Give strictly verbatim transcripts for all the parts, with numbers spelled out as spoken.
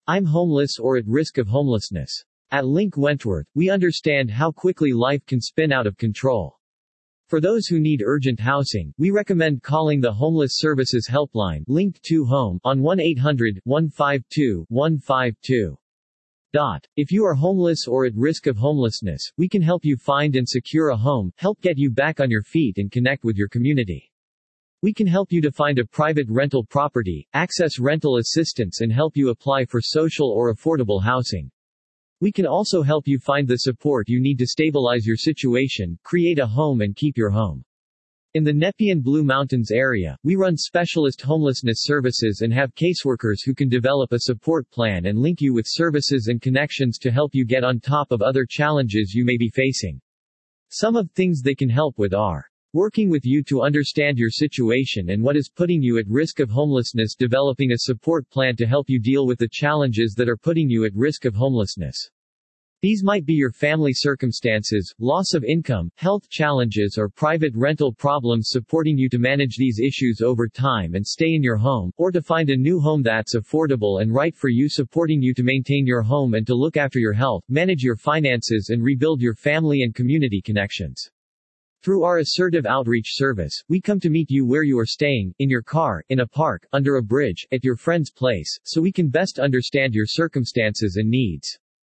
I'm homeless or at risk of homelessness. At Link Wentworth, we understand how quickly life can spin out of control. For those who need urgent housing, we recommend calling the Homeless Services Helpline, Link to Home, on one eight hundred, one five two, one five two. Dot. If you are homeless or at risk of homelessness, we can help you find and secure a home, help get you back on your feet and connect with your community. We can help you to find a private rental property, access rental assistance and help you apply for social or affordable housing. We can also help you find the support you need to stabilize your situation, create a home and keep your home. In the Nepean Blue Mountains area, we run specialist homelessness services and have caseworkers who can develop a support plan and link you with services and connections to help you get on top of other challenges you may be facing. Some of things they can help with are working with you to understand your situation and what is putting you at risk of homelessness, developing a support plan to help you deal with the challenges that are putting you at risk of homelessness. These might be your family circumstances, loss of income, health challenges or private rental problems, supporting you to manage these issues over time and stay in your home, or to find a new home that's affordable and right for you, supporting you to maintain your home and to look after your health, manage your finances and rebuild your family and community connections. Through our assertive outreach service, we come to meet you where you are staying, in your car, in a park, under a bridge, at your friend's place, so we can best understand your circumstances and needs.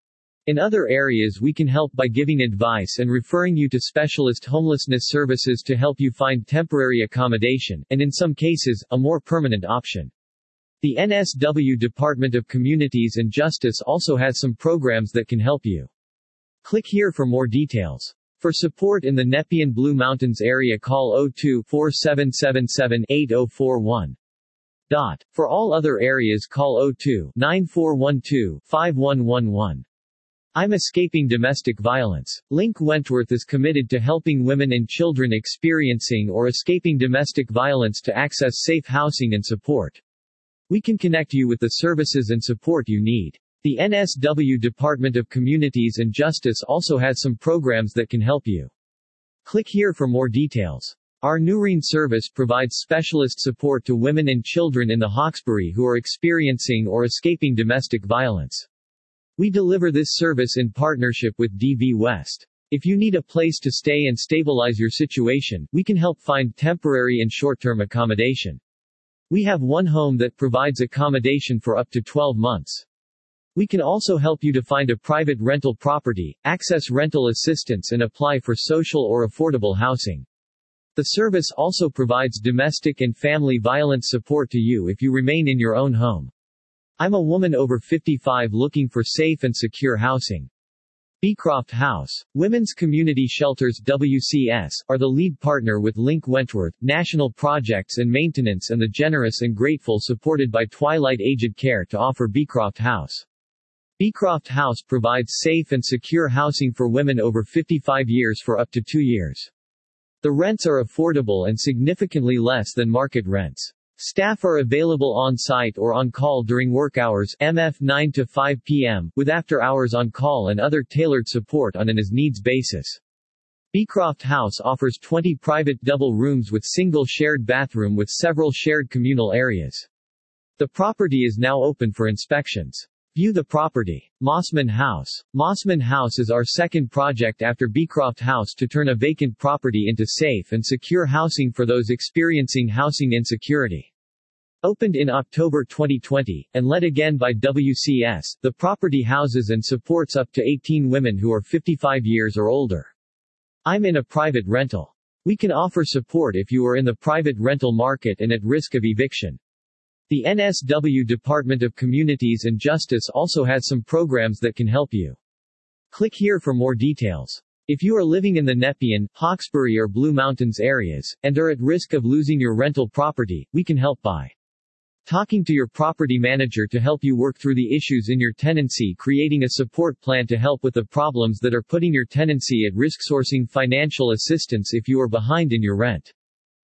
In other areas we can help by giving advice and referring you to specialist homelessness services to help you find temporary accommodation, and in some cases, a more permanent option. The N S W Department of Communities and Justice also has some programs that can help you. Click here for more details. For support in the Nepean Blue Mountains area, call zero two, four seven seven seven, eight zero four one. Dot. For all other areas, call zero two, nine four one two, five one one one. I'm escaping domestic violence. Link Wentworth is committed to helping women and children experiencing or escaping domestic violence to access safe housing and support. We can connect you with the services and support you need. The N S W Department of Communities and Justice also has some programs that can help you. Click here for more details. Our Nurine service provides specialist support to women and children in the Hawkesbury who are experiencing or escaping domestic violence. We deliver this service in partnership with D V West. If you need a place to stay and stabilize your situation, we can help find temporary and short-term accommodation. We have one home that provides accommodation for up to twelve months. We can also help you to find a private rental property, access rental assistance and apply for social or affordable housing. The service also provides domestic and family violence support to you if you remain in your own home. I'm a woman over fifty-five looking for safe and secure housing. Beecroft House. Women's Community Shelters W C S, are the lead partner with Link Wentworth, National Projects and Maintenance and the generous and grateful supported by Twilight Aged Care to offer Beecroft House. Beecroft House provides safe and secure housing for women over fifty-five years for up to two years. The rents are affordable and significantly less than market rents. Staff are available on-site or on-call during work hours M F nine to five p m, with after-hours on-call and other tailored support on an as-needs basis. Beecroft House offers twenty private double rooms with single shared bathroom with several shared communal areas. The property is now open for inspections. View the property. Mossman House. Mossman House is our second project after Beecroft House to turn a vacant property into safe and secure housing for those experiencing housing insecurity. Opened in October twenty twenty, and led again by W C S, the property houses and supports up to eighteen women who are fifty-five years or older. I'm in a private rental. We can offer support if you are in the private rental market and at risk of eviction. The N S W Department of Communities and Justice also has some programs that can help you. Click here for more details. If you are living in the Nepean, Hawkesbury or Blue Mountains areas, and are at risk of losing your rental property, we can help by talking to your property manager to help you work through the issues in your tenancy, creating a support plan to help with the problems that are putting your tenancy at risk, sourcing financial assistance if you are behind in your rent.